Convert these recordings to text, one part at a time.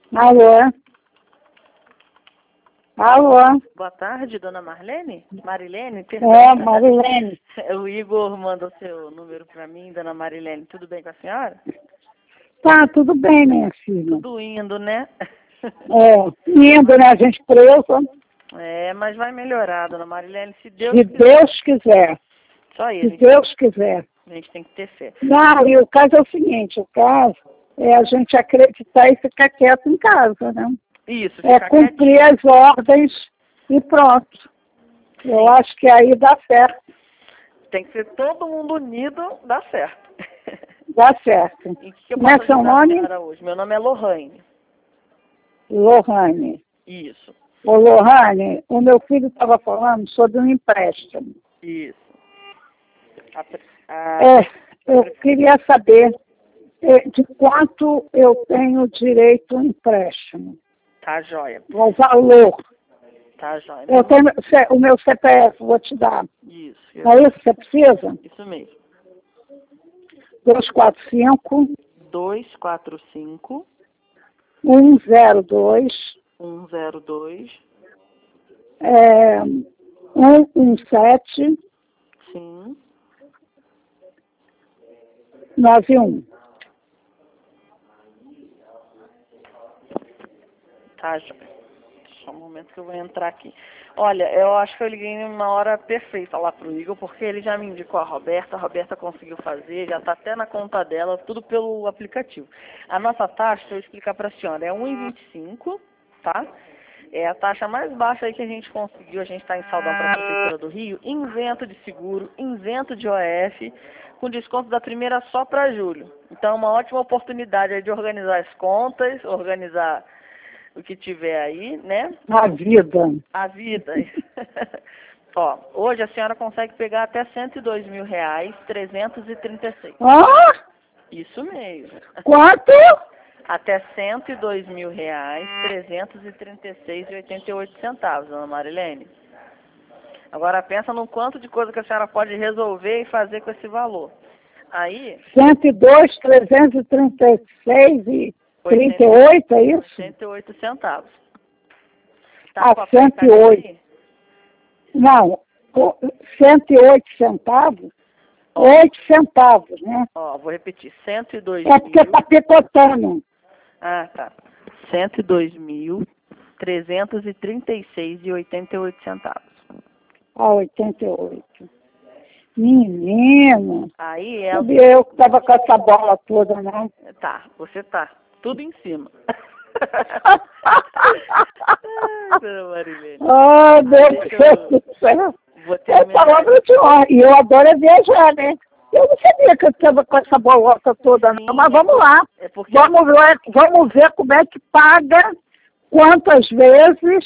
Alô? Alô? Boa tarde, dona Marlene? Marilene? É, Marilene. O Igor mandou seu número para mim, dona Marilene. Tudo bem com a senhora? Tá, tudo bem, minha filha. Tudo indo, né? É, indo, né? A gente presa. É, mas vai melhorar, dona Marilene, se Deus Se quiser. Deus quiser. Só aí, Se Deus quiser. a gente tem que ter fé. Não, e o caso é o seguinte, o caso é a gente acreditar e ficar quieto em casa, né? Isso, É ficar cumprir as ordens e pronto. Eu acho que aí dá certo. tem que ser todo mundo unido, dá certo. Dá certo. E o que eu Como é posso seu ajudar a nome? senhora hoje? Meu nome é Lohane. Lohane. Isso, Ô, Lohane, o meu filho estava falando sobre um empréstimo. isso. Eu queria saber de quanto eu tenho direito ao empréstimo. Tá joia, O valor. tá joia. Eu tenho o meu CPF, vou te dar. Isso, É isso que você precisa? isso mesmo. 245 245 102 102 117 sim. 91. Tá, joia. Só um momento que eu vou entrar aqui. Olha, eu acho que eu liguei numa hora perfeita lá pro Igor, porque ele já me indicou a Roberta conseguiu fazer, já tá até na conta dela, tudo pelo aplicativo. A nossa taxa, deixa eu explicar pra senhora, é 1,25, tá? É a taxa mais baixa aí que a gente conseguiu, a gente está em Saldão para a Prefeitura do Rio, isento de seguro, isento de OF, com desconto da primeira só para julho. Então é uma ótima oportunidade aí de organizar as contas, organizar o que tiver aí, né? A vida. A vida. Ó, hoje a senhora consegue pegar até R$ 102.000, 336. Ah, Isso mesmo. quanto? Até R$ 102.000, 336,88, dona Marilene. Agora pensa no quanto de coisa que a senhora pode resolver e fazer com esse valor. Aí... 102, 336 e 38, é isso? 88 centavos. Ah, com a 108. aí? Não, 108 centavos? 8 centavos, né? Ó, vou repetir. 102 É porque está picotando. Ah, tá. 102.336,88. Ah, 88. Menino. Aí é... Sabia eu que estava com essa bola toda, né? Tá, você tá. Tudo em cima. Dona Marilene. Oh, Deus do céu. É palavra de honra. E eu adoro viajar, né? Eu não sabia que eu estava com essa bolota toda, não. Mas vamos lá. Vamos ver como é que paga, quantas vezes.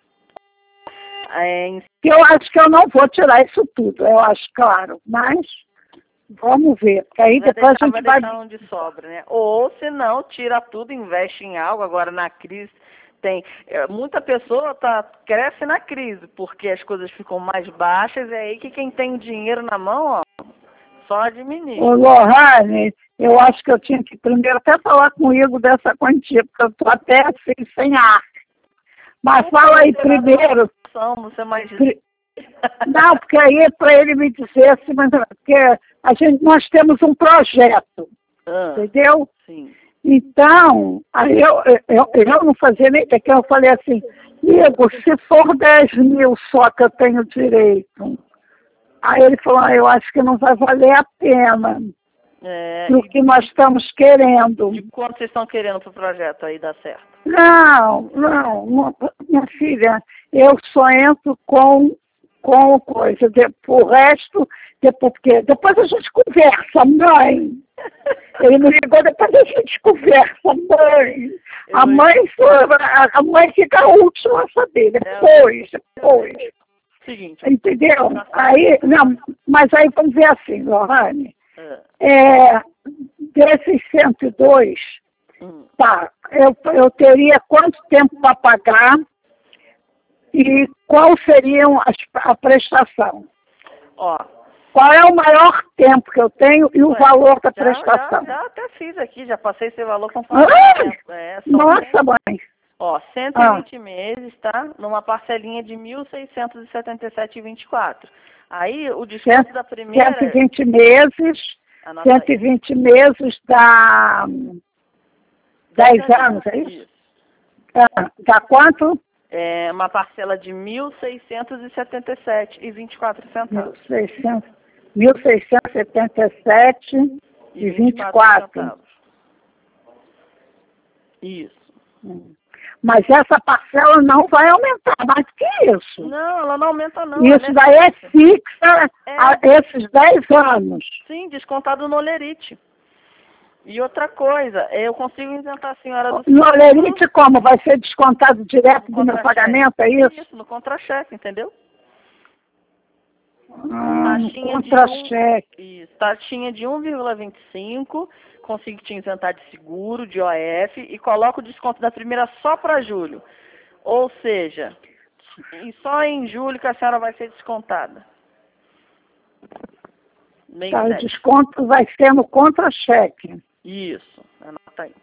Que eu acho que eu não vou tirar isso tudo, eu acho, claro. Mas vamos ver. Porque aí depois a gente vai deixar onde sobra, né? Ou se não, tira tudo, investe em algo. Agora na crise tem muita pessoa cresce na crise, porque as coisas ficam mais baixas, é aí que quem tem dinheiro na mão, ó, só administra. Ô, Lohane, eu acho que eu tinha que primeiro até falar com o Igor dessa quantia, porque eu estou até assim, sem ar. Mas fala aí primeiro. Você mais... Não, porque aí é para ele me dizer assim, mas porque nós temos um projeto, entendeu? Sim. Então, aí eu não fazia nem ideia, eu falei assim, Igor, se for 10 mil só que eu tenho direito. Aí ele falou, eu acho que não vai valer a pena do que nós estamos querendo. De quanto vocês estão querendo para o projeto aí dar certo? Não, minha filha, eu só entro com coisa. O resto, porque depois a gente conversa, mãe. Ele me ligou, depois a gente conversa, mãe. A mãe fica a última a saber, depois. Seguinte. Entendeu? Aí, não, mas aí vamos ver assim, Lohane. Desses 102, tá, eu teria quanto tempo para pagar e qual seria a prestação? Ó, Qual é o maior tempo que eu tenho e o Ué, valor da já prestação? já até fiz aqui, já passei esse valor com Nossa, mãe. Ó, 120 meses, tá? Numa parcelinha de 1.677,24. Aí, o desconto da primeira... 120 meses, Anota 120 meses dá 10 anos, é isso? Dá quanto? É uma parcela de 1.677,24 centavos. 1.677,24. Isso. Mas essa parcela não vai aumentar mais que isso. Não, ela não aumenta não. Isso daí é fixa a esses 10 anos. Sim, descontado no Olerite. E outra coisa, eu consigo isentar a senhora do... No Olerite como? Vai ser descontado direto do meu pagamento, é isso? Isso, no contra-cheque, entendeu? Contra-cheque. Taxinha de 1,25, consigo te isentar de seguro, de OF, e coloco o desconto da primeira só para julho. Ou seja, e só em julho que a senhora vai ser descontada. Tá, o desconto vai ser no contra-cheque. Isso, anota aí.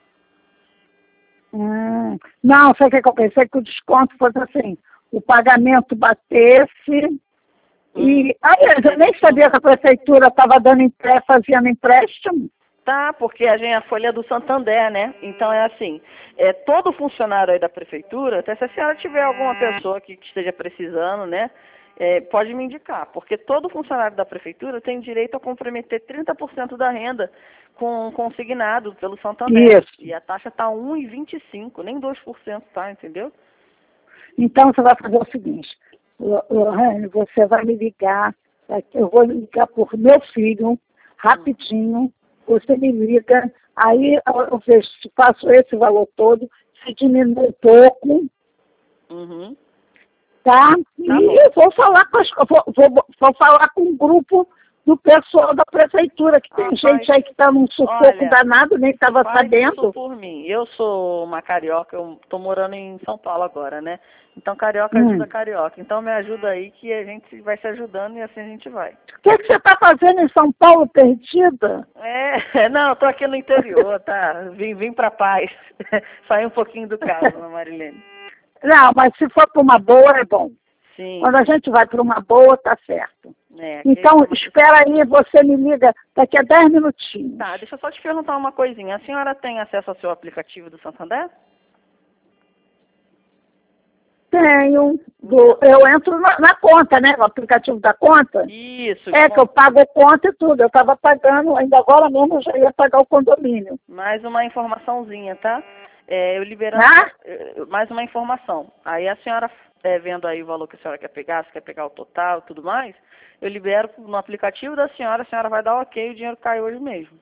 Não, sabe o que eu pensei? Que o desconto fosse assim, o pagamento batesse e... Aliás, eu nem sabia que a prefeitura estava fazendo empréstimo. Tá, porque a folha é do Santander, né? Então é assim, todo funcionário aí da prefeitura, até se a senhora tiver alguma pessoa que esteja precisando, né? Pode me indicar, porque todo funcionário da prefeitura tem direito a comprometer 30% da renda consignado pelo Santander. Isso. E a taxa está 1,25, nem 2%, tá, entendeu? Então você vai fazer o seguinte, Lohane, você vai me ligar, eu vou ligar por meu filho, rapidinho, você me liga, aí eu vejo se faço esse valor todo, se diminui um pouco, tá? E eu vou falar vou falar com o grupo do pessoal da prefeitura, que tem gente aí que está num sufoco danado, nem estava sabendo. Isso por mim. Eu sou uma carioca, eu estou morando em São Paulo agora, né? Então carioca ajuda carioca. Então me ajuda aí que a gente vai se ajudando e assim a gente vai. O que você está fazendo em São Paulo, perdida? Não, estou aqui no interior, tá? Vim para paz. Saí um pouquinho do carro, dona Marilene. Não, mas se for para uma boa, é bom. Sim. Quando a gente vai para uma boa, tá certo. Então, espera aí, você me liga daqui a 10 minutinhos. Tá, deixa eu só te perguntar uma coisinha. A senhora tem acesso ao seu aplicativo do Santander? Tenho. Eu entro na conta, né? No aplicativo da conta. Isso. Que eu pago conta e tudo. Eu estava pagando, ainda agora mesmo eu já ia pagar o condomínio. Mais uma informaçãozinha, tá? Eu liberando mais uma informação. Aí a senhora, vendo aí o valor que a senhora quer pegar, se quer pegar o total e tudo mais, eu libero no aplicativo da senhora, a senhora vai dar ok e o dinheiro cai hoje mesmo.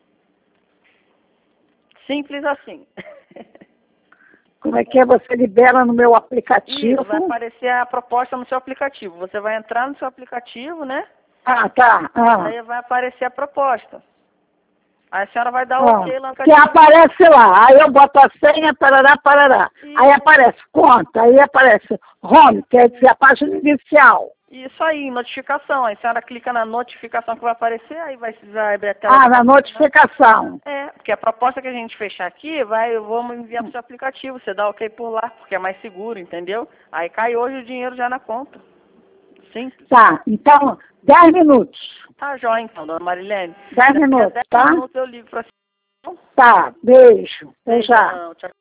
Simples assim. Como é que é? Você libera no meu aplicativo? Isso, vai aparecer a proposta no seu aplicativo. Você vai entrar no seu aplicativo, né? Tá. Aí vai aparecer a proposta. Aí a senhora vai dar ok lá. Que aparece lá. Aí eu boto a senha, parará. Aí aparece conta, aí aparece home, quer dizer a página inicial. Isso aí, notificação. Aí a senhora clica na notificação que vai aparecer, aí vai abrir a tela. Na notificação. Porque a proposta que a gente fechar aqui, vamos enviar para o seu aplicativo. Você dá ok por lá, porque é mais seguro, entendeu? Aí cai hoje o dinheiro já na conta. Simples. Tá, então, 10 minutos. Tá jóia, então, dona Marilene. 10 minutos, tá? 10 minutos eu ligo para você. Tá, beijo. Até já. Tchau.